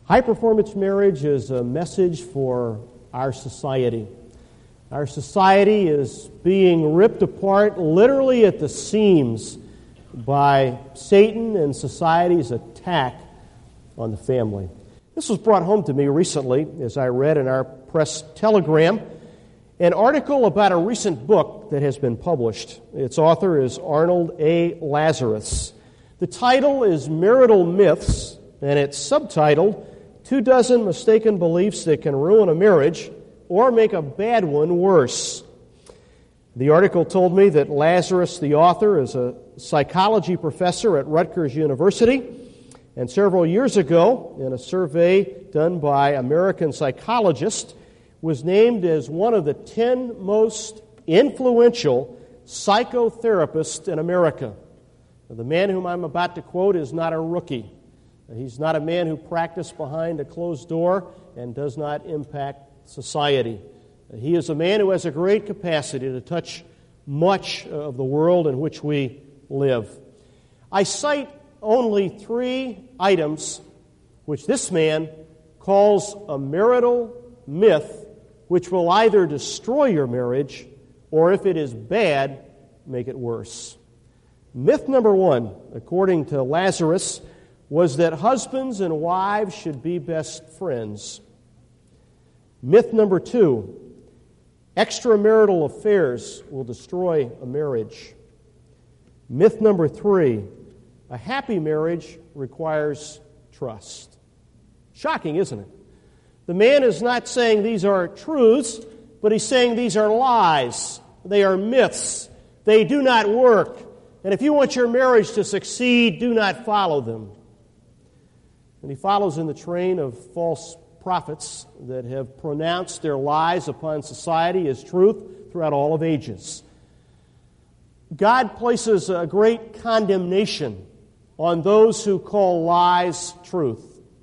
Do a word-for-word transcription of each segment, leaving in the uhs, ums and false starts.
High-performance marriage is a message for our society. Our society is being ripped apart literally at the seams by Satan and society's attack on the family. This was brought home to me recently as I read in our press telegram an article about a recent book that has been published. Its author is Arnold A. Lazarus. The title is Marital Myths, and it's subtitled Two Dozen Mistaken Beliefs That Can Ruin a Marriage or Make a Bad One Worse. The article told me that Lazarus, the author, is a psychology professor at Rutgers University, and several years ago, in a survey done by American Psychologist, was named as one of the ten most influential psychotherapists in America. Now, the man whom I'm about to quote is not a rookie. He's not a man who practiced behind a closed door and does not impact society. He is a man who has a great capacity to touch much of the world in which we live. I cite only three items which this man calls a marital myth which will either destroy your marriage or, if it is bad, make it worse. Myth number one, according to Lazarus, was that husbands and wives should be best friends. Myth number two, extramarital affairs will destroy a marriage. Myth number three, a happy marriage requires trust. Shocking, isn't it? The man is not saying these are truths, but he's saying these are lies. They are myths. They do not work. And if you want your marriage to succeed, do not follow them. And he follows in the train of false prophets that have pronounced their lies upon society as truth throughout all of ages. God places a great condemnation on those who call lies truth.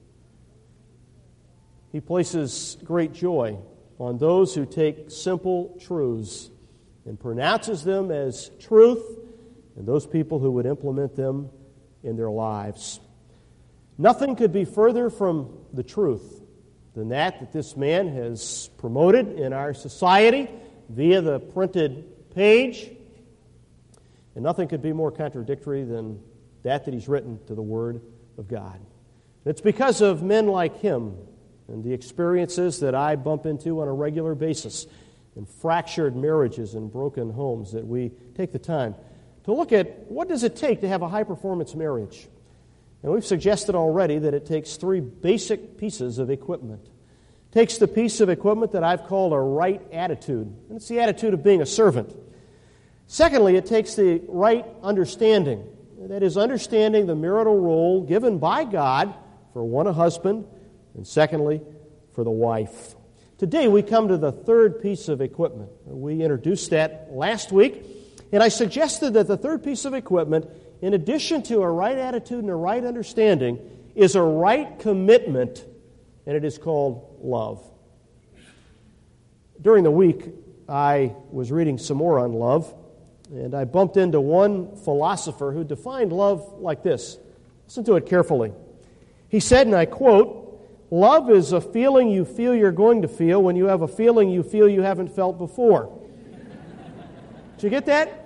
He places great joy on those who take simple truths and pronounces them as truth, and those people who would implement them in their lives. Nothing could be further from the truth than that that this man has promoted in our society via the printed page. And nothing could be more contradictory than that that he's written to the Word of God. And it's because of men like him and the experiences that I bump into on a regular basis in fractured marriages and broken homes that we take the time to look at what does it take to have a high-performance marriage. And we've suggested already that it takes three basic pieces of equipment. It takes the piece of equipment that I've called a right attitude, and it's the attitude of being a servant. Secondly, it takes the right understanding. That is, understanding the marital role given by God for one, a husband, and secondly, for the wife. Today we come to the third piece of equipment. We introduced that last week, and I suggested that the third piece of equipment, in addition to a right attitude and a right understanding, is a right commitment, and it is called love. During the week, I was reading some more on love, and I bumped into one philosopher who defined love like this. Listen to it carefully. He said, and I quote, "Love is a feeling you feel you're going to feel when you have a feeling you feel you haven't felt before." Did you get that?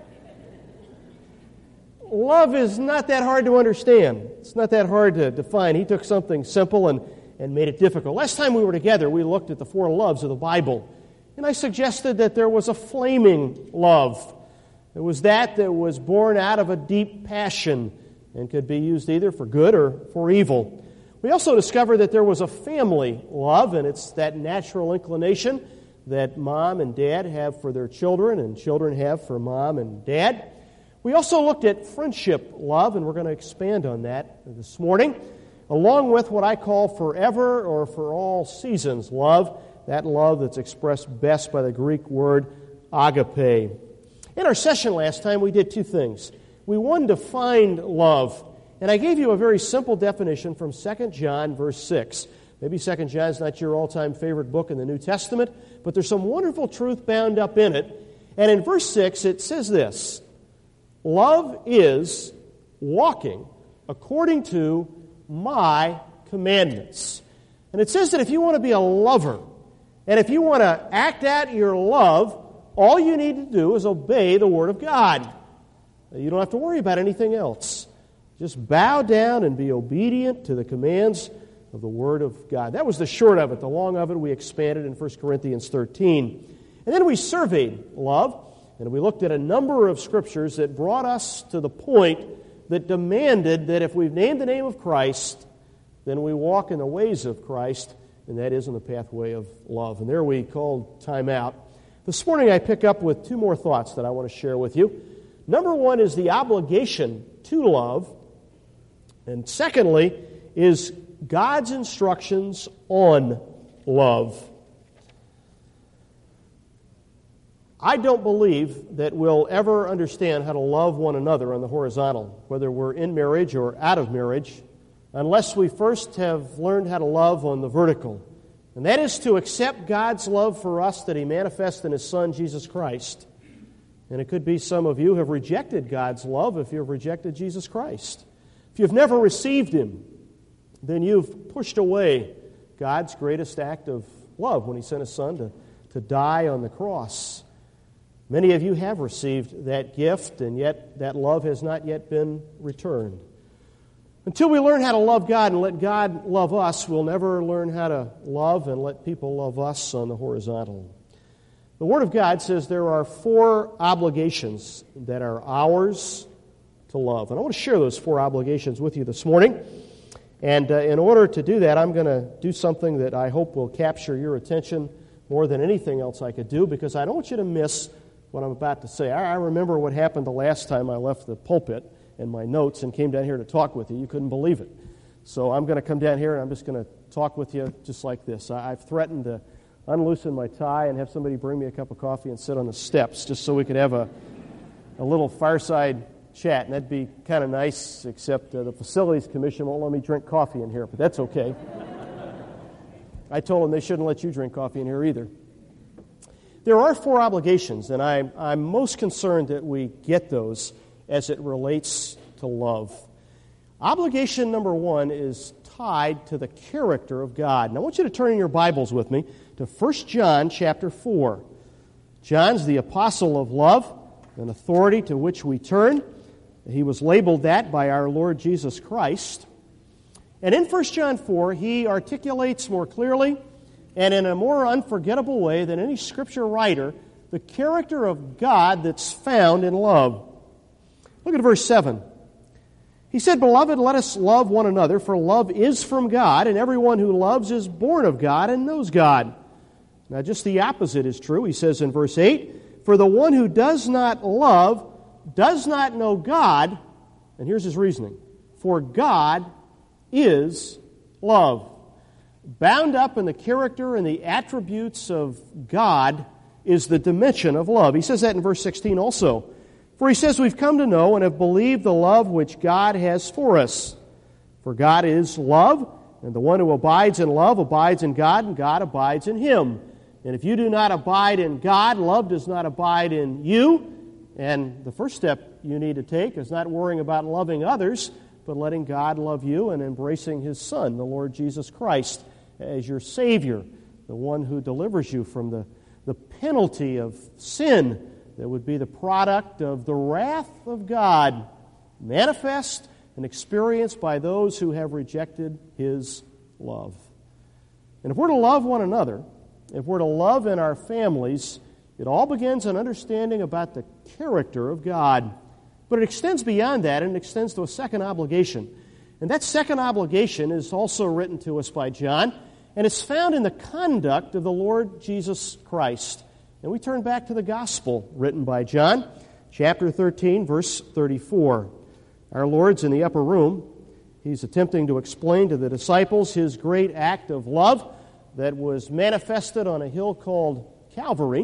Love is not that hard to understand. It's not that hard to define. He took something simple and, and made it difficult. Last time we were together, we looked at the four loves of the Bible. And I suggested that there was a flaming love. It was that that was born out of a deep passion and could be used either for good or for evil. We also discovered that there was a family love, and it's that natural inclination that mom and dad have for their children and children have for mom and dad. We also looked at friendship love, and we're going to expand on that this morning, along with what I call forever or for all seasons love, that love that's expressed best by the Greek word agape. In our session last time, we did two things. We, one, defined love, and I gave you a very simple definition from Second John, verse six. Maybe Second John is not your all-time favorite book in the New Testament, but there's some wonderful truth bound up in it. And in verse six, it says this: love is walking according to my commandments. And it says that if you want to be a lover, and if you want to act out your love, all you need to do is obey the Word of God. You don't have to worry about anything else. Just bow down and be obedient to the commands of the Word of God. That was the short of it. The long of it we expanded in First Corinthians thirteen. And then we surveyed love, and we looked at a number of scriptures that brought us to the point that demanded that if we've named the name of Christ, then we walk in the ways of Christ, and that is in the pathway of love. And there we called time out. This morning I pick up with two more thoughts that I want to share with you. Number one is the obligation to love, and secondly is God's instructions on love. I don't believe that we'll ever understand how to love one another on the horizontal, whether we're in marriage or out of marriage, unless we first have learned how to love on the vertical. And that is to accept God's love for us that He manifests in His Son, Jesus Christ. And it could be some of you have rejected God's love if you've rejected Jesus Christ. If you've never received Him, then you've pushed away God's greatest act of love when He sent His Son to, to die on the cross. Many of you have received that gift, and yet that love has not yet been returned. Until we learn how to love God and let God love us, we'll never learn how to love and let people love us on the horizontal. The Word of God says there are four obligations that are ours to love. And I want to share those four obligations with you this morning. And uh, in order to do that, I'm going to do something that I hope will capture your attention more than anything else I could do, because I don't want you to miss what I'm about to say. I, I remember what happened the last time I left the pulpit and my notes and came down here to talk with you. You couldn't believe it. So I'm going to come down here and I'm just going to talk with you just like this. I, I've threatened to unloosen my tie and have somebody bring me a cup of coffee and sit on the steps just so we could have a, a little fireside chat. And that'd be kind of nice, except uh, the Facilities Commission won't let me drink coffee in here, but that's okay. I told them they shouldn't let you drink coffee in here either. There are four obligations, and I, I'm most concerned that we get those as it relates to love. Obligation number one is tied to the character of God. And I want you to turn in your Bibles with me to First John chapter four. John's the apostle of love, an authority to which we turn. He was labeled that by our Lord Jesus Christ. And in First John four, he articulates more clearly and in a more unforgettable way than any Scripture writer the character of God that's found in love. Look at verse seven. He said, "Beloved, let us love one another, for love is from God, and everyone who loves is born of God and knows God." Now, just the opposite is true. He says in verse eight, "For the one who does not love does not know God," and here's his reasoning, "for God is love." Bound up in the character and the attributes of God is the dimension of love. He says that in verse sixteen also. For he says, "We've come to know and have believed the love which God has for us. For God is love, and the one who abides in love abides in God, and God abides in him. And if you do not abide in God, love does not abide in you." And the first step you need to take is not worrying about loving others, but letting God love you and embracing His Son, the Lord Jesus Christ, as your Savior, the one who delivers you from the, the penalty of sin that would be the product of the wrath of God, manifest and experienced by those who have rejected His love. And if we're to love one another, if we're to love in our families, it all begins in understanding about the character of God. But it extends beyond that, and it extends to a second obligation. And that second obligation is also written to us by John, and it's found in the conduct of the Lord Jesus Christ. And we turn back to the gospel written by John, chapter thirteen, verse thirty-four. Our Lord's in the upper room. He's attempting to explain to the disciples His great act of love that was manifested on a hill called Calvary.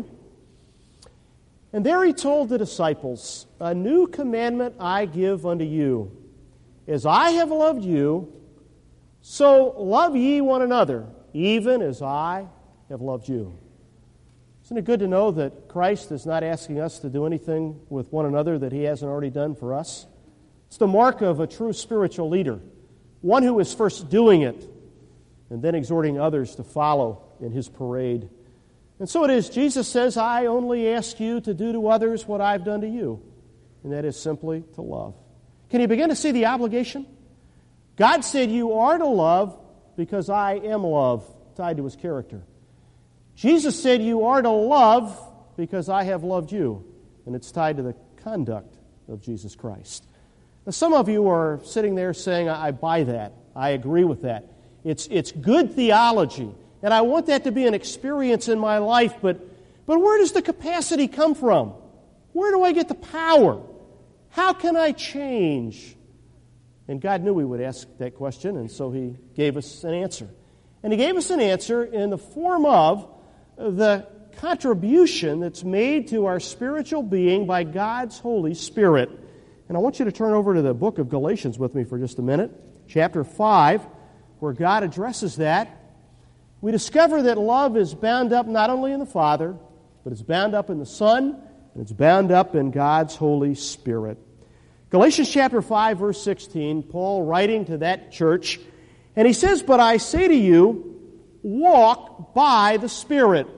And there He told the disciples, "A new commandment I give unto you. As I have loved you, so love ye one another, even as I have loved you." Isn't it good to know that Christ is not asking us to do anything with one another that He hasn't already done for us? It's the mark of a true spiritual leader, one who is first doing it. and then exhorting others to follow in his parade. And so it is, Jesus says, I only ask you to do to others what I've done to you, and that is simply to love. Can you begin to see the obligation? God said you are to love because I am love, tied to his character. Jesus said you are to love because I have loved you, and it's tied to the conduct of Jesus Christ. Now, some of you are sitting there saying, I buy that. I agree with that. It's, it's good theology, and I want that to be an experience in my life, but, but where does the capacity come from? Where do I get the power? How can I change? And God knew we would ask that question, and so he gave us an answer. And he gave us an answer in the form of the contribution that's made to our spiritual being by God's Holy Spirit. And I want you to turn over to the book of Galatians with me for just a minute, chapter five, where God addresses that. We discover that love is bound up not only in the Father, but it's bound up in the Son, and it's bound up in God's Holy Spirit. Galatians chapter five, verse sixteen, Paul writing to that church, and he says, But I say to you, walk by the Spirit.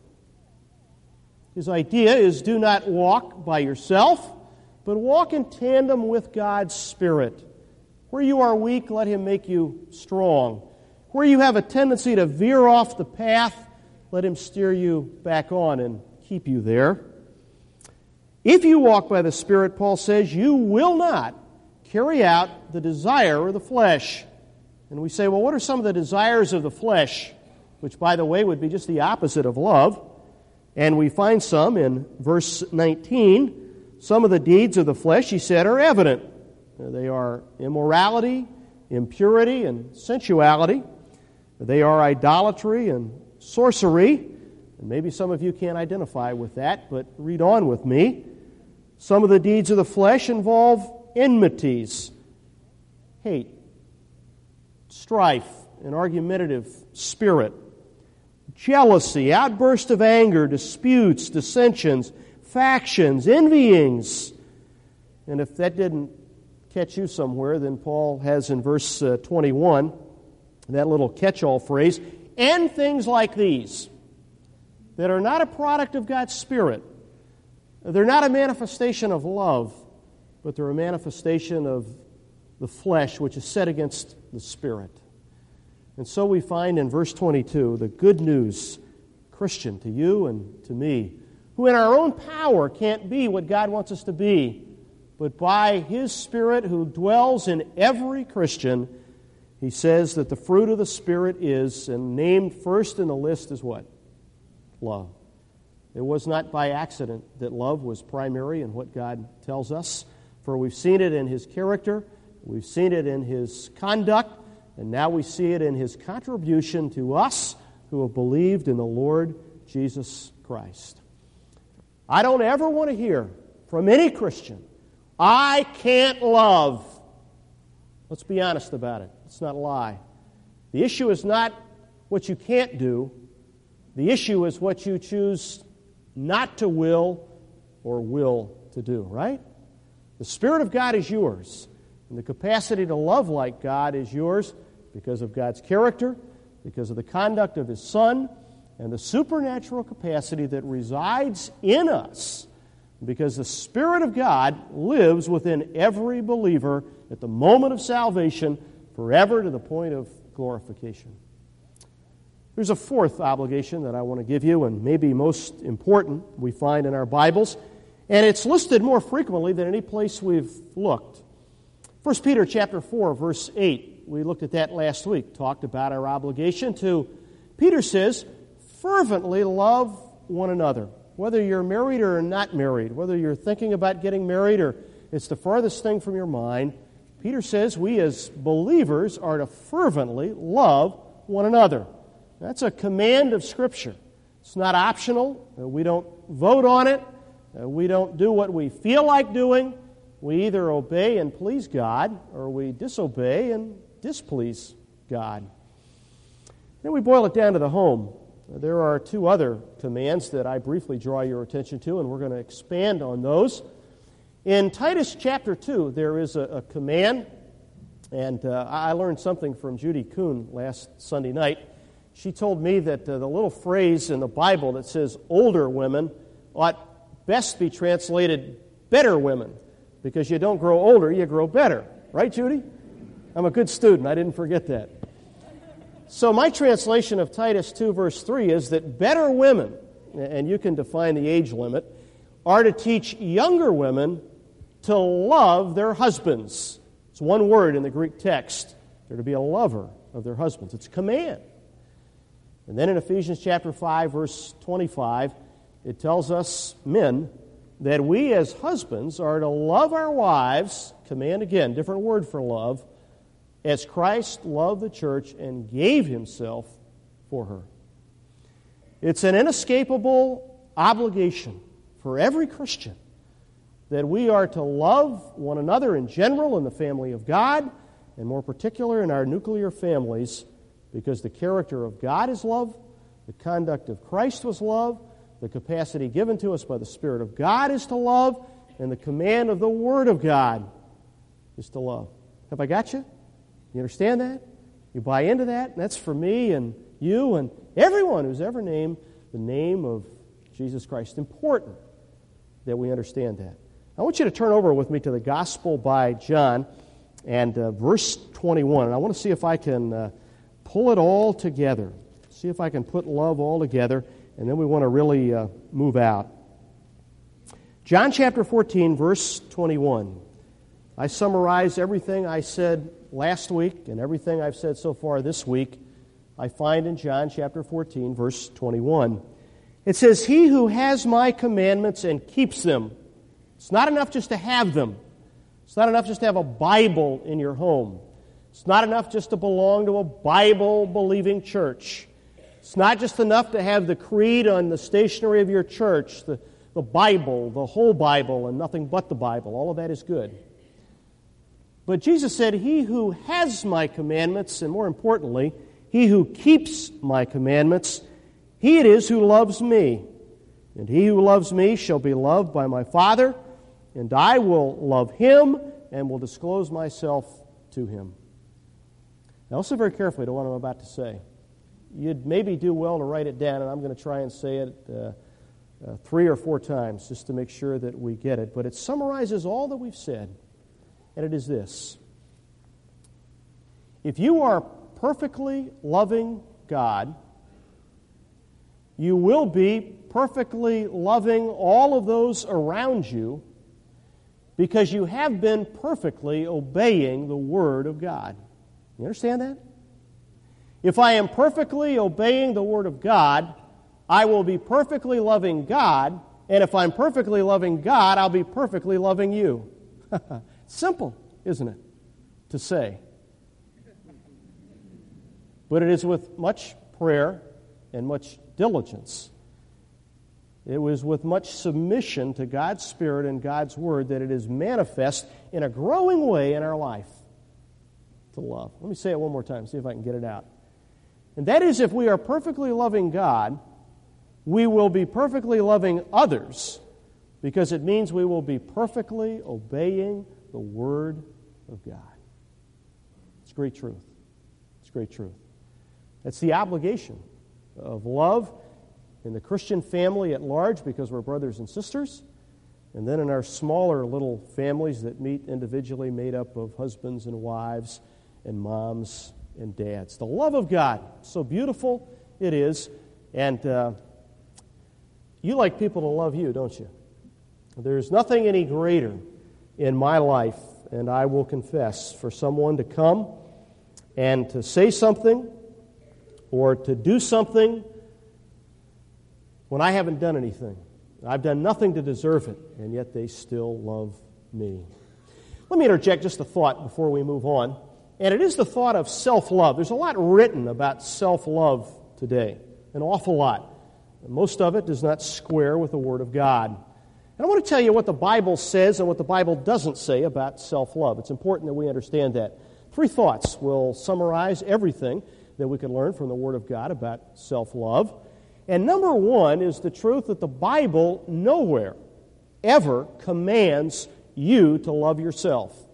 His idea is do not walk by yourself, but walk in tandem with God's Spirit. Where you are weak, let him make you strong. Where you have a tendency to veer off the path, let him steer you back on and keep you there. If you walk by the Spirit, Paul says, you will not carry out the desire of the flesh. And we say, well, what are some of the desires of the flesh? Which, by the way, would be just the opposite of love. And we find some in verse nineteen. Some of the deeds of the flesh, he said, are evident. They are immorality, impurity, and sensuality. They are idolatry and sorcery. And maybe some of you can't identify with that, but read on with me. Some of the deeds of the flesh involve enmities, hate, strife, an argumentative spirit, jealousy, outburst of anger, disputes, dissensions, factions, envyings. And if that didn't catch you somewhere, then Paul has in verse uh, twenty-one that little catch-all phrase, and things like these that are not a product of God's Spirit. They're not a manifestation of love, but they're a manifestation of the flesh, which is set against the Spirit. And so we find in verse twenty-two the good news, Christian, to you and to me, who in our own power can't be what God wants us to be, but by His Spirit who dwells in every Christian, he says that the fruit of the Spirit is, and named first in the list is what? Love. It was not by accident that love was primary in what God tells us, for we've seen it in His character, we've seen it in His conduct, and now we see it in His contribution to us who have believed in the Lord Jesus Christ. I don't ever want to hear from any Christian, I can't love. Let's be honest about it. It's not a lie. The issue is not what you can't do. The issue is what you choose not to will or will to do, right? The Spirit of God is yours, and the capacity to love like God is yours because of God's character, because of the conduct of His Son, and the supernatural capacity that resides in us, because the Spirit of God lives within every believer at the moment of salvation, forever to the point of glorification. There's a fourth obligation that I want to give you, and maybe most important we find in our Bibles, and it's listed more frequently than any place we've looked. First Peter chapter four, verse eight. We looked at that last week, talked about our obligation to, Peter says, fervently love one another. Whether you're married or not married, whether you're thinking about getting married or it's the farthest thing from your mind, Peter says we as believers are to fervently love one another. That's a command of Scripture. It's not optional. We don't vote on it. We don't do what we feel like doing. We either obey and please God, or we disobey and displease God. Then we boil it down to the home. There are two other commands that I briefly draw your attention to, and we're going to expand on those. In Titus chapter two, there is a, a command And uh, I learned something from Judy Kuhn last Sunday night. She told me that uh, the little phrase in the Bible that says older women ought best be translated better women, because you don't grow older, you grow better. Right, Judy? I'm a good student. I didn't forget that. So my translation of Titus two, verse three is that better women, and you can define the age limit, are to teach younger women to love their husbands. It's one word in the Greek text. They're to be a lover of their husbands. It's a command. And then in Ephesians chapter five, verse twenty-five, it tells us, men, that we as husbands are to love our wives, command again, different word for love, as Christ loved the church and gave himself for her. It's an inescapable obligation for every Christian that we are to love one another in general in the family of God, and more particular in our nuclear families, because the character of God is love, the conduct of Christ was love, the capacity given to us by the Spirit of God is to love, and the command of the Word of God is to love. Have I got you? You understand that? You buy into that? And that's for me and you and everyone who's ever named the name of Jesus Christ. Important that we understand that. I want you to turn over with me to the Gospel by John and uh, verse twenty-one. And I want to see if I can uh, pull it all together. See if I can put love all together, and then we want to really uh, move out. John chapter fourteen, verse twenty-one. I summarize everything I said last week and everything I've said so far this week. I find in John chapter fourteen, verse twenty-one. It says, "He who has my commandments and keeps them." It's not enough just to have them. It's not enough just to have a Bible in your home. It's not enough just to belong to a Bible-believing church. It's not just enough to have the creed on the stationery of your church, the, the Bible, the whole Bible, and nothing but the Bible. All of that is good. But Jesus said, "He who has my commandments," and more importantly, "he who keeps my commandments, he it is who loves me. And he who loves me shall be loved by my Father, and I will love him and will disclose myself to him." Now listen very carefully to what I'm about to say. You'd maybe do well to write it down, and I'm going to try and say it uh, uh, three or four times just to make sure that we get it. But it summarizes all that we've said, and it is this. If you are perfectly loving God, you will be perfectly loving all of those around you because you have been perfectly obeying the Word of God. You understand that? If I am perfectly obeying the Word of God, I will be perfectly loving God, and if I'm perfectly loving God, I'll be perfectly loving you. Simple, isn't it, to say? But it is with much prayer and much diligence. It was with much submission to God's Spirit and God's Word that it is manifest in a growing way in our life to love. Let me say it one more time, see if I can get it out. And that is, if we are perfectly loving God, we will be perfectly loving others, because it means we will be perfectly obeying the Word of God. It's great truth. It's great truth. That's the obligation of love in the Christian family at large, because we're brothers and sisters, and then in our smaller little families that meet individually, made up of husbands and wives and moms and dads. The love of God, so beautiful it is, and uh, you like people to love you, don't you? There's nothing any greater in my life, and I will confess, for someone to come and to say something or to do something when I haven't done anything. I've done nothing to deserve it, and yet they still love me. Let me interject just a thought before we move on, and it is the thought of self-love. There's a lot written about self-love today, an awful lot. Most of it does not square with the Word of God. And I want to tell you what the Bible says and what the Bible doesn't say about self-love. It's important that we understand that. Three thoughts will summarize everything that we can learn from the Word of God about self-love. And number one is the truth that the Bible nowhere ever commands you to love yourself.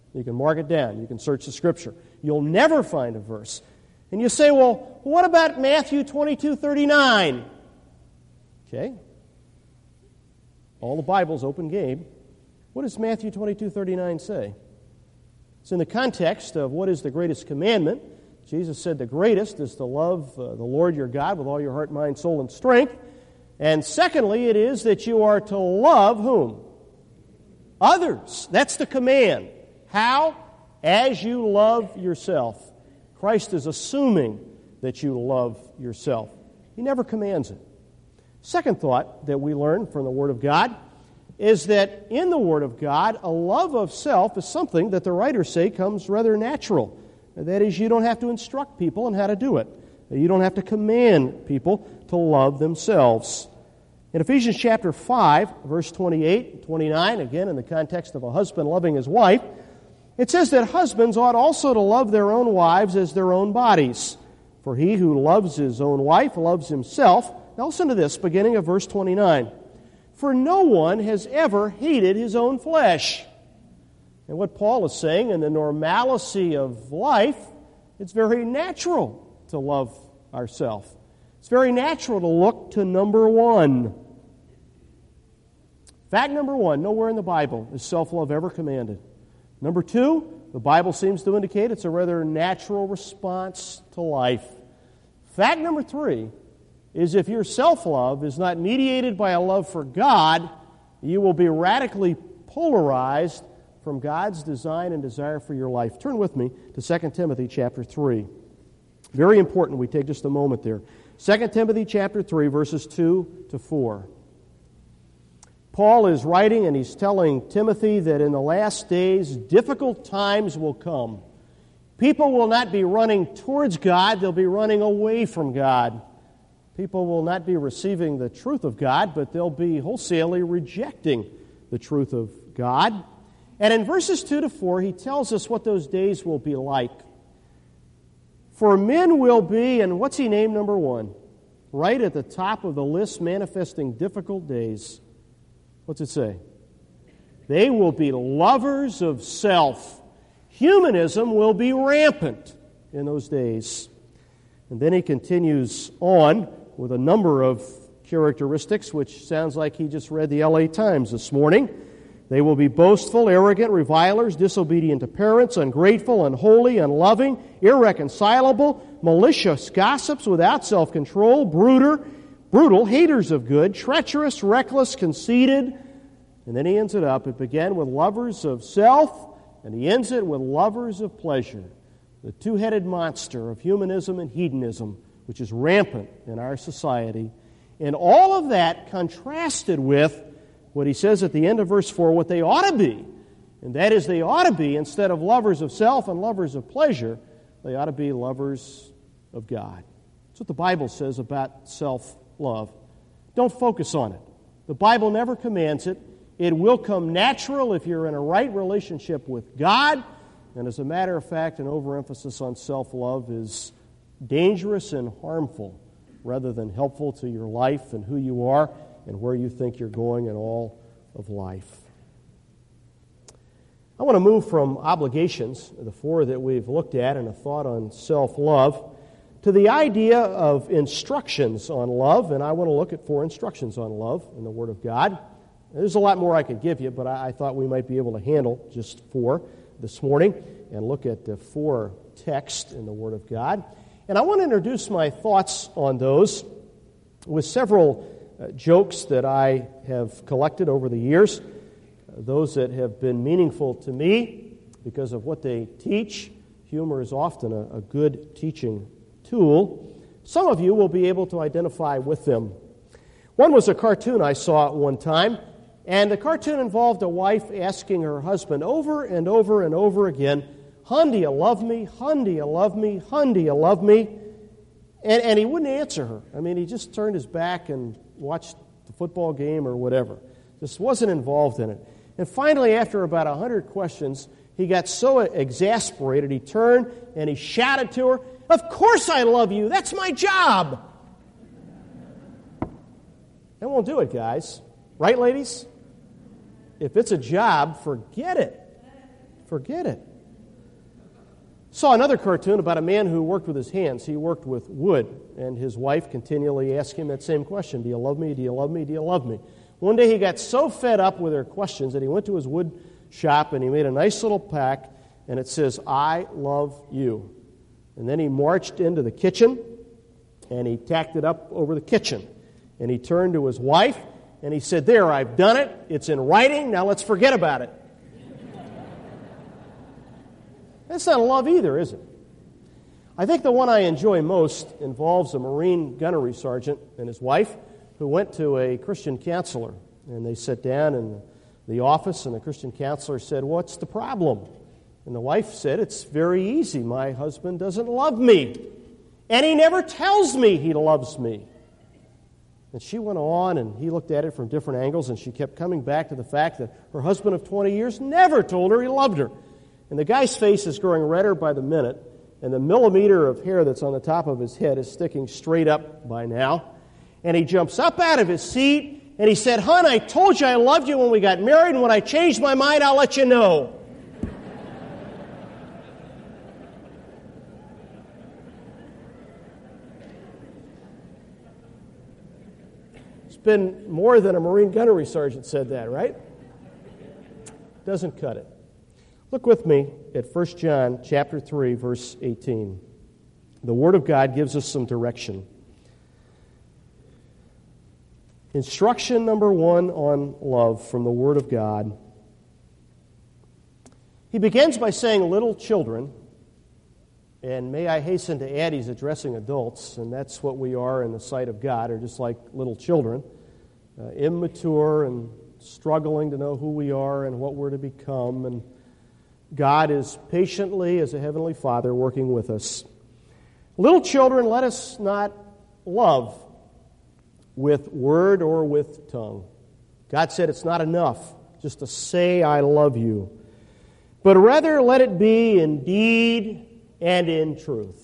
You can mark it down. You can search the Scripture. You'll never find a verse. And you say, well, what about Matthew twenty-two thirty-nine? Okay. All the Bible's open game. What does Matthew twenty-two thirty-nine say? It's in the context of what is the greatest commandment. Jesus said the greatest is to love uh, the Lord your God with all your heart, mind, soul, and strength. And secondly, it is that you are to love whom? Others. That's the command. How? As you love yourself. Christ is assuming that you love yourself. He never commands it. Second thought that we learn from the Word of God is that in the Word of God, a love of self is something that the writers say comes rather natural. That is, you don't have to instruct people on how to do it. You don't have to command people to love themselves. In Ephesians chapter five, verse twenty-eight and twenty-nine, again in the context of a husband loving his wife, it says that husbands ought also to love their own wives as their own bodies. For he who loves his own wife loves himself. Now listen to this, beginning of verse twenty-nine. For no one has ever hated his own flesh. And what Paul is saying, in the normalcy of life, it's very natural to love ourselves. It's very natural to look to number one. Fact number one, nowhere in the Bible is self-love ever commanded. Number two, the Bible seems to indicate it's a rather natural response to life. Fact number three is if your self-love is not mediated by a love for God, you will be radically polarized from God's design and desire for your life. Turn with me to Second Timothy chapter three. Very important we take just a moment there. Second Timothy chapter three, verses two to four. Paul is writing and he's telling Timothy that in the last days, difficult times will come. People will not be running towards God, they'll be running away from God. People will not be receiving the truth of God, but they'll be wholesalely rejecting the truth of God. And in verses two to four, he tells us what those days will be like. For men will be, and what's he named number one? Right at the top of the list, manifesting difficult days. What's it say? They will be lovers of self. Humanism will be rampant in those days. And then he continues on with a number of characteristics, which sounds like he just read the L A Times this morning. They will be boastful, arrogant, revilers, disobedient to parents, ungrateful, unholy, unloving, irreconcilable, malicious gossips without self-control, brutal, brutal, haters of good, treacherous, reckless, conceited. And then he ends it up. It began with lovers of self, and he ends it with lovers of pleasure. The two-headed monster of humanism and hedonism, which is rampant in our society. And all of that contrasted with what he says at the end of verse four, what they ought to be. And that is, they ought to be, instead of lovers of self and lovers of pleasure, they ought to be lovers of God. That's what the Bible says about self-love. Don't focus on it. The Bible never commands it. It will come natural if you're in a right relationship with God. And as a matter of fact, an overemphasis on self-love is dangerous and harmful rather than helpful to your life and who you are and where you think you're going in all of life. I want to move from obligations, the four that we've looked at, and a thought on self-love, to the idea of instructions on love, and I want to look at four instructions on love in the Word of God. There's a lot more I could give you, but I thought we might be able to handle just four this morning and look at the four texts in the Word of God. And I want to introduce my thoughts on those with several uh, jokes that I have collected over the years, uh, those that have been meaningful to me because of what they teach. Humor is often a, a good teaching tool. Some of you will be able to identify with them. One was a cartoon I saw at one time, and the cartoon involved a wife asking her husband over and over and over again, "Hon, do you love me? Hon, do you love me? Hon, do you love me?" And, and he wouldn't answer her. I mean, he just turned his back and watched the football game or whatever. Just wasn't involved in it. And finally, after about a hundred questions, he got so exasperated, he turned and he shouted to her, "Of course I love you. That's my job." That won't do it, guys. Right, ladies? If it's a job, forget it. Forget it. Saw another cartoon about a man who worked with his hands. He worked with wood, and his wife continually asked him that same question, do you love me, do you love me, do you love me? One day he got so fed up with her questions that he went to his wood shop and he made a nice little pack, and it says, I love you. And then he marched into the kitchen, and he tacked it up over the kitchen. And he turned to his wife, and he said, there, I've done it. It's in writing. Now let's forget about it. That's not love either, is it? I think the one I enjoy most involves a Marine gunnery sergeant and his wife who went to a Christian counselor. And they sat down in the office, and the Christian counselor said, what's the problem? And the wife said, it's very easy. My husband doesn't love me. And he never tells me he loves me. And she went on, and he looked at it from different angles, and she kept coming back to the fact that her husband of twenty years never told her he loved her. And the guy's face is growing redder by the minute, and the millimeter of hair that's on the top of his head is sticking straight up by now. And he jumps up out of his seat, and he said, hon, I told you I loved you when we got married, and when I changed my mind, I'll let you know. It's been more than a Marine gunnery sergeant said that, right? Doesn't cut it. Look with me at First John chapter three, verse eighteen. The Word of God gives us some direction. Instruction number one on love from the Word of God. He begins by saying, little children, and may I hasten to add, he's addressing adults, and that's what we are in the sight of God, or just like little children, uh, immature and struggling to know who we are and what we're to become, and God is patiently, as a heavenly Father, working with us. Little children, let us not love with word or with tongue. God said it's not enough just to say, I love you, but rather let it be in deed and in truth.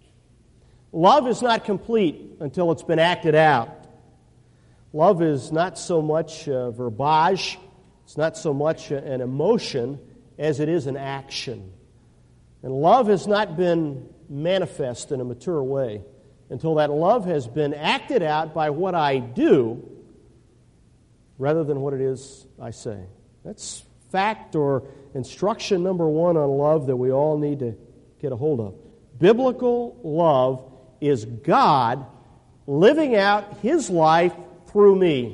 Love is not complete until it's been acted out. Love is not so much uh, verbiage, it's not so much uh, an emotion as it is an action. And love has not been manifest in a mature way until that love has been acted out by what I do rather than what it is I say. That's fact or instruction number one on love that we all need to get a hold of. Biblical love is God living out His life through me.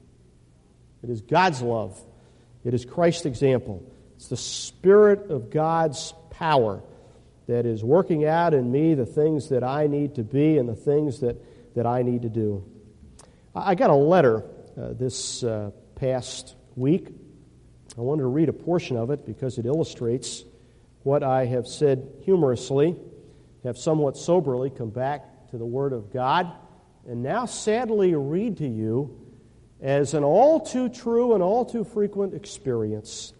It is God's love. It is Christ's example. It's the Spirit of God's power that is working out in me the things that I need to be and the things that, that I need to do. I got a letter uh, this uh, past week. I wanted to read a portion of it because it illustrates what I have said humorously, have somewhat soberly come back to the Word of God, and now sadly read to you as an all too true and all too frequent experience.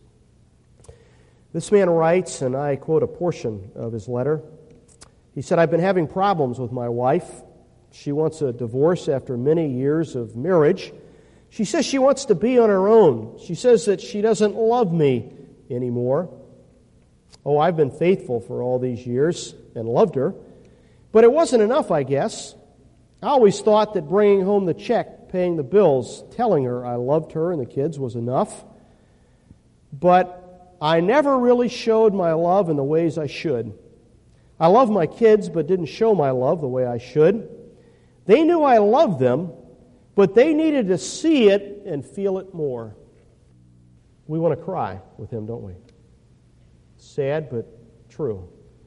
This man writes, and I quote a portion of his letter. He said, I've been having problems with my wife. She wants a divorce after many years of marriage. She says she wants to be on her own. She says that she doesn't love me anymore. Oh, I've been faithful for all these years and loved her. But it wasn't enough, I guess. I always thought that bringing home the check, paying the bills, telling her I loved her and the kids was enough. But I never really showed my love in the ways I should. I loved my kids, but didn't show my love the way I should. They knew I loved them, but they needed to see it and feel it more. We want to cry with him, don't we? Sad, but true.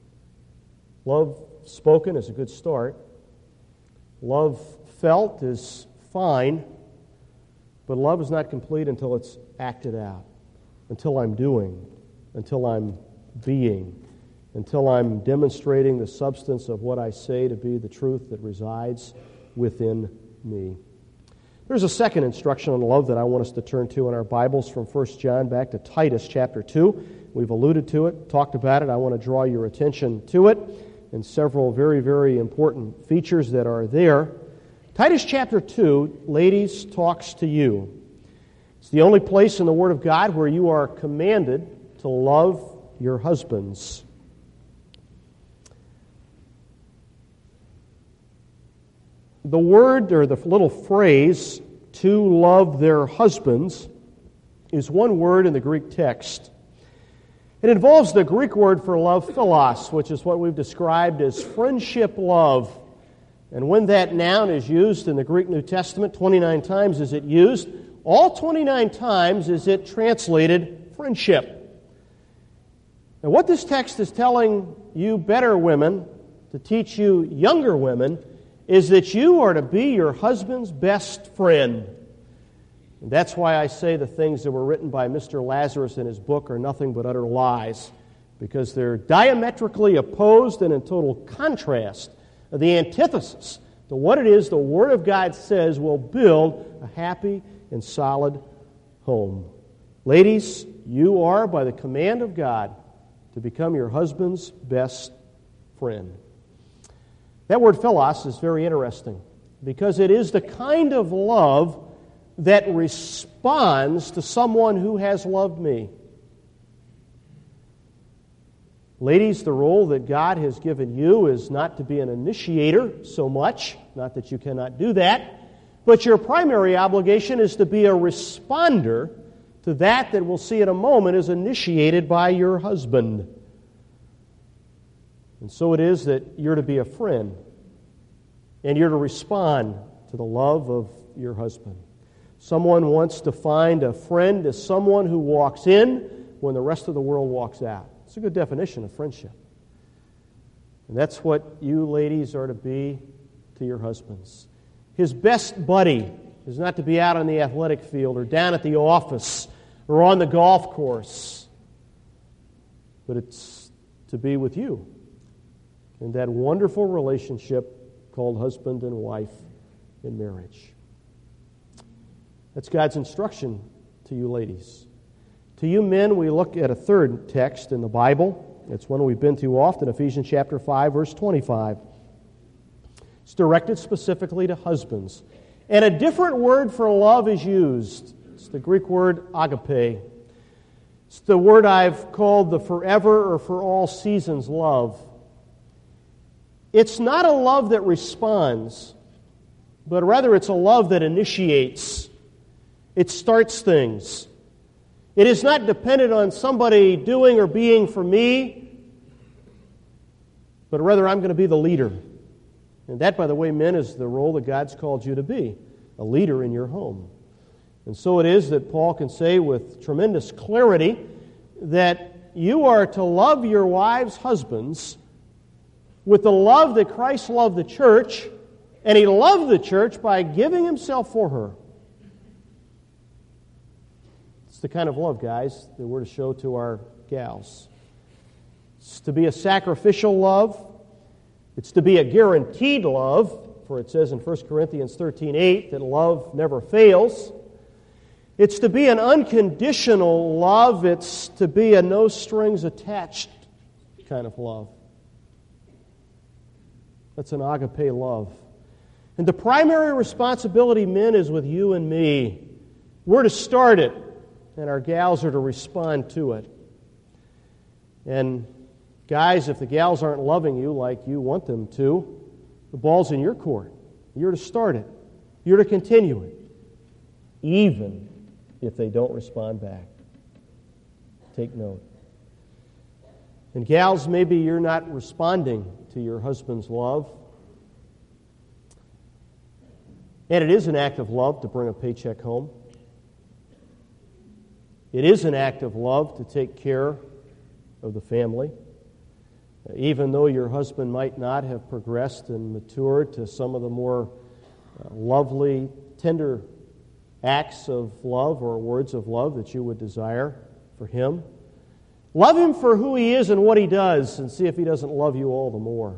Love spoken is a good start. Love felt is fine, but love is not complete until it's acted out. Until I'm doing, until I'm being, until I'm demonstrating the substance of what I say to be the truth that resides within me. There's a second instruction on love that I want us to turn to in our Bibles from First John back to Titus chapter two. We've alluded to it, talked about it. I want to draw your attention to it and several very, very important features that are there. Titus chapter two, ladies, talks to you. It's the only place in the Word of God where you are commanded to love your husbands. The word, or the little phrase, to love their husbands, is one word in the Greek text. It involves the Greek word for love, philos, which is what we've described as friendship love. And when that noun is used in the Greek New Testament, twenty-nine times is it used. All twenty-nine times is it translated friendship. Now, what this text is telling you better women, to teach you younger women, is that you are to be your husband's best friend. And that's why I say the things that were written by Mister Lazarus in his book are nothing but utter lies, because they're diametrically opposed and in total contrast, the antithesis to what it is the Word of God says will build a happy and solid home. Ladies, you are, by the command of God, to become your husband's best friend. That word philos is very interesting, because it is the kind of love that responds to someone who has loved me. Ladies, the role that God has given you is not to be an initiator so much, not that you cannot do that, but your primary obligation is to be a responder to that that we'll see in a moment is initiated by your husband. And so it is that you're to be a friend, and you're to respond to the love of your husband. Someone wants to find a friend as someone who walks in when the rest of the world walks out. It's a good definition of friendship. And that's what you ladies are to be to your husbands. His best buddy is not to be out on the athletic field or down at the office or on the golf course, but it's to be with you in that wonderful relationship called husband and wife in marriage. That's God's instruction to you ladies. To you men, we look at a third text in the Bible. It's one we've been to often, Ephesians chapter five, verse twenty-five. It's directed specifically to husbands. And a different word for love is used. It's the Greek word agape. It's the word I've called the forever or for all seasons love. It's not a love that responds, but rather it's a love that initiates. It starts things. It is not dependent on somebody doing or being for me, but rather I'm going to be the leader. And that, by the way, men, is the role that God's called you to be, a leader in your home. And so it is that Paul can say with tremendous clarity that you are to love your wives' husbands with the love that Christ loved the church, and He loved the church by giving Himself for her. It's the kind of love, guys, that we're to show to our gals. It's to be a sacrificial love. It's to be a guaranteed love, for it says in First Corinthians thirteen eight that love never fails. It's to be an unconditional love. It's to be a no-strings-attached kind of love. That's an agape love. And the primary responsibility, men, is with you and me. We're to start it, and our gals are to respond to it. And guys, if the gals aren't loving you like you want them to, the ball's in your court. You're to start it. You're to continue it, even if they don't respond back. Take note. And gals, maybe you're not responding to your husband's love. And it is an act of love to bring a paycheck home. It is an act of love to take care of the family. Even though your husband might not have progressed and matured to some of the more uh, lovely, tender acts of love or words of love that you would desire for him, love him for who he is and what he does, and see if he doesn't love you all the more.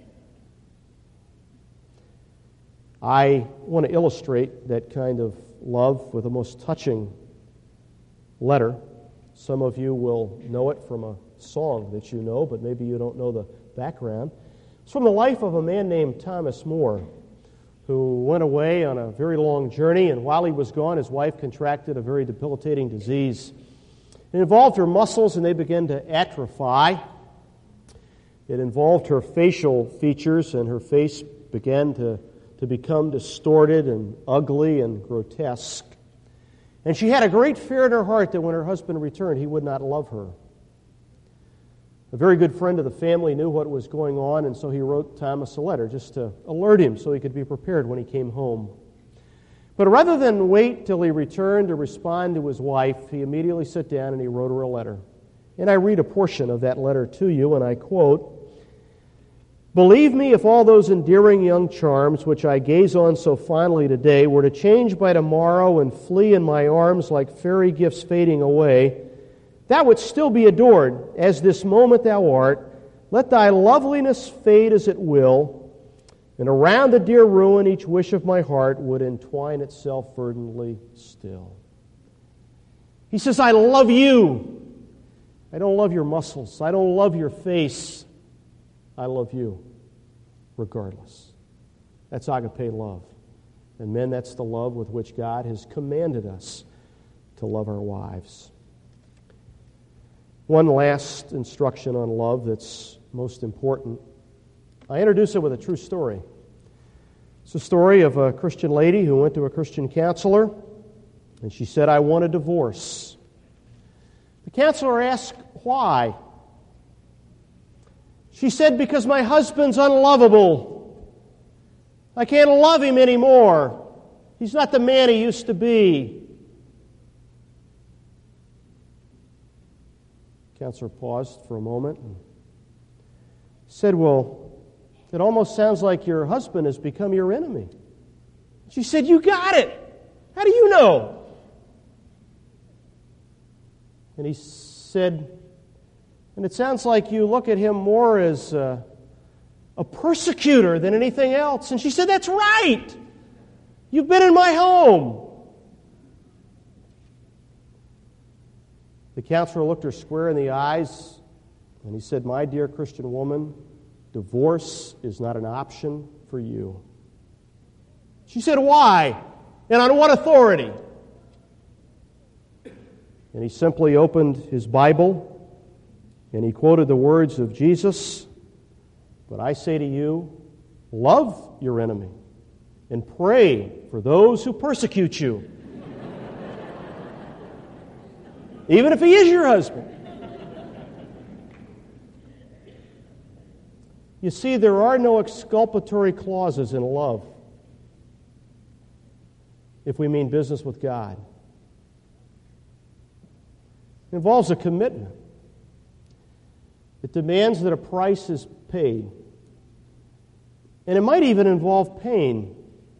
I want to illustrate that kind of love with a most touching letter. Some of you will know it from a song that you know, but maybe you don't know the background. It's from the life of a man named Thomas Moore, who went away on a very long journey, and while he was gone, his wife contracted a very debilitating disease. It involved her muscles, and they began to atrophy. It involved her facial features, and her face began to, to become distorted and ugly and grotesque. And she had a great fear in her heart that when her husband returned, he would not love her. A very good friend of the family knew what was going on, and so he wrote Thomas a letter just to alert him so he could be prepared when he came home. But rather than wait till he returned to respond to his wife, he immediately sat down and he wrote her a letter. And I read a portion of that letter to you, and I quote, "Believe me, if all those endearing young charms which I gaze on so fondly today were to change by tomorrow and flee in my arms like fairy gifts fading away, thou wouldst still be adored, as this moment thou art. Let thy loveliness fade as it will, and around the dear ruin each wish of my heart would entwine itself verdantly still." He says, I love you. I don't love your muscles. I don't love your face. I love you, regardless. That's agape love. And men, that's the love with which God has commanded us to love our wives. One last instruction on love that's most important. I introduce it with a true story. It's a story of a Christian lady who went to a Christian counselor, and she said, I want a divorce. The counselor asked, why? She said, because my husband's unlovable. I can't love him anymore. He's not the man he used to be. The counselor paused for a moment and said, well, it almost sounds like your husband has become your enemy. She said, you got it. How do you know? And he said, and it sounds like you look at him more as a, a persecutor than anything else. And she said, that's right. You've been in my home. The counselor looked her square in the eyes, and he said, my dear Christian woman, divorce is not an option for you. She said, why? And on what authority? And he simply opened his Bible, and he quoted the words of Jesus, but I say to you, love your enemy and pray for those who persecute you. Even if he is your husband. You see, there are no exculpatory clauses in love if we mean business with God. It involves a commitment. It demands that a price is paid. And it might even involve pain.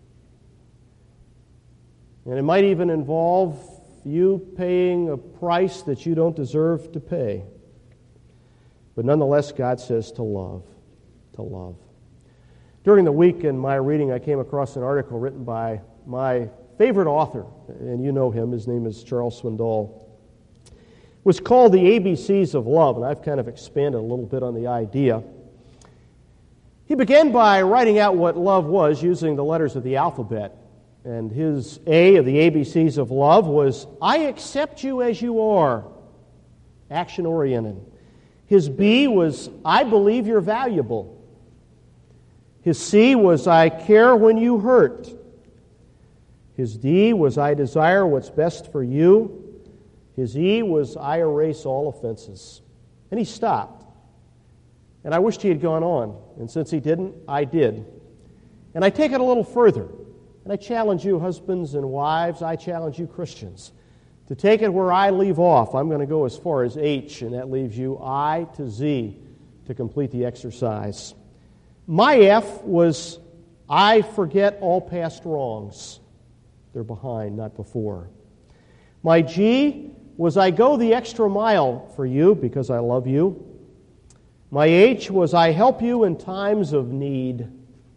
And it might even involve you paying a price that you don't deserve to pay. But nonetheless, God says to love, to love. During the week in my reading, I came across an article written by my favorite author, and you know him. His name is Charles Swindoll. It was called The A B Cs of Love, and I've kind of expanded a little bit on the idea. He began by writing out what love was using the letters of the alphabet. And his A of the A B Cs of love was, I accept you as you are, action-oriented. His B was, I believe you're valuable. His C was, I care when you hurt. His D was, I desire what's best for you. His E was, I erase all offenses. And he stopped. And I wished he had gone on. And since he didn't, I did. And I take it a little further. And I challenge you, husbands and wives, I challenge you, Christians, to take it where I leave off. I'm going to go as far as H, and that leaves you I to Z to complete the exercise. My F was, I forget all past wrongs. They're behind, not before. My G was, I go the extra mile for you because I love you. My H was, I help you in times of need.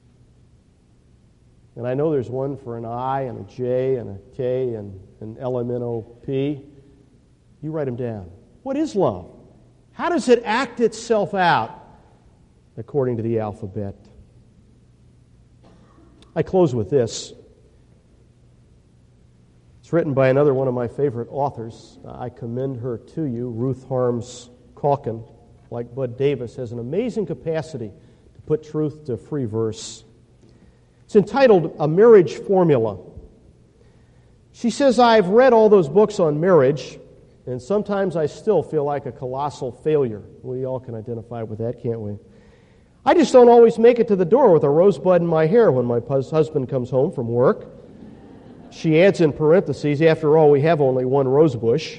And I know there's one for an I and a J and a K and an L M N O P. You write them down. What is love? How does it act itself out according to the alphabet? I close with this. It's It's written by another one of my favorite authors. I commend her to you, Ruth Harms Calkin. Like Bud Davis, has an amazing capacity to put truth to free verse. It's entitled A Marriage Formula. She says, I've read all those books on marriage, and sometimes I still feel like a colossal failure. We all can identify with that, can't we? I just don't always make it to the door with a rosebud in my hair when my husband comes home from work. She adds in parentheses, after all, we have only one rose bush.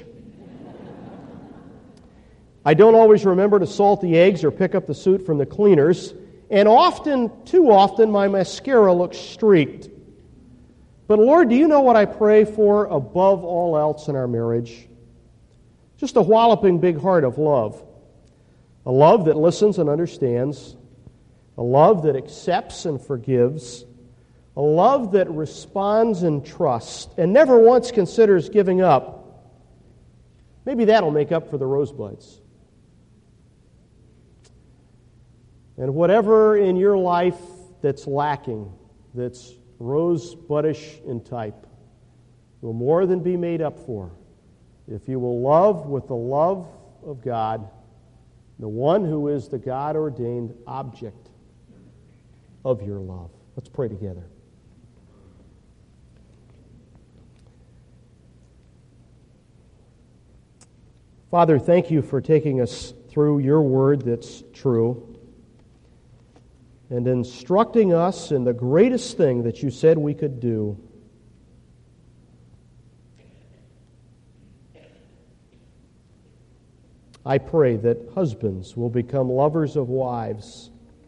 I don't always remember to salt the eggs or pick up the suit from the cleaners, and often, too often, my mascara looks streaked. But Lord, do you know what I pray for above all else in our marriage? Just a walloping big heart of love. A love that listens and understands. A love that accepts and forgives. A love that responds in trust and never once considers giving up. Maybe that'll make up for the rosebuds. And whatever in your life that's lacking, that's rosebudish in type, will more than be made up for if you will love with the love of God, the one who is the God-ordained object of your love. Let's pray together. Father, thank you for taking us through your word that's true and instructing us in the greatest thing that you said we could do. I pray that husbands will become lovers of wives,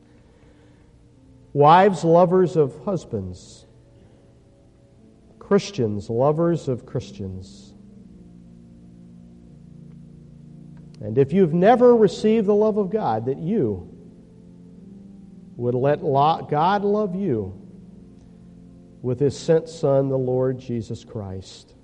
wives lovers of husbands, Christians lovers of Christians. And if you've never received the love of God, that you would let God love you with His sent Son, the Lord Jesus Christ.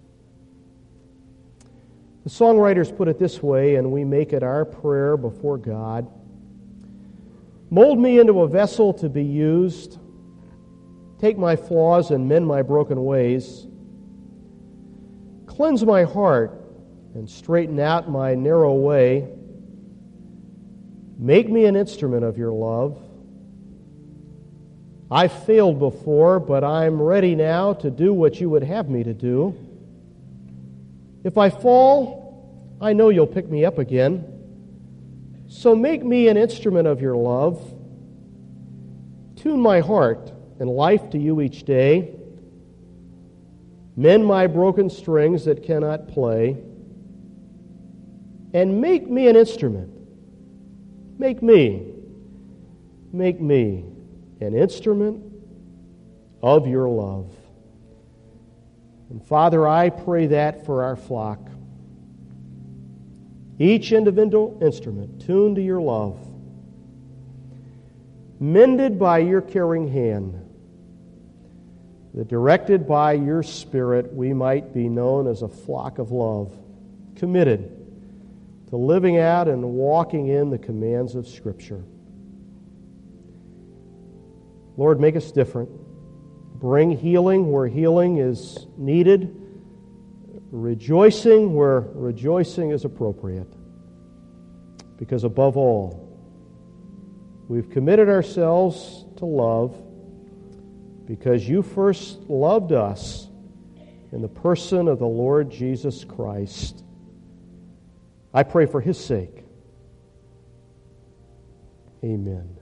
The songwriters put it this way, and we make it our prayer before God. Mold me into a vessel to be used. Take my flaws and mend my broken ways. Cleanse my heart and straighten out my narrow way. Make me an instrument of your love. I've failed before, but I'm ready now to do what you would have me to do. If I fall, I know you'll pick me up again. So make me an instrument of your love. Tune my heart and life to you each day. Mend my broken strings that cannot play. And make me an instrument. Make me. Make me an instrument of your love. And Father, I pray that for our flock. Each individual instrument tuned to your love, mended by your caring hand, that directed by your Spirit we might be known as a flock of love, committed to living out and walking in the commands of Scripture. Lord, make us different. Bring healing where healing is needed, rejoicing where rejoicing is appropriate. Because above all, we've committed ourselves to love because you first loved us in the person of the Lord Jesus Christ. I pray for His sake. Amen.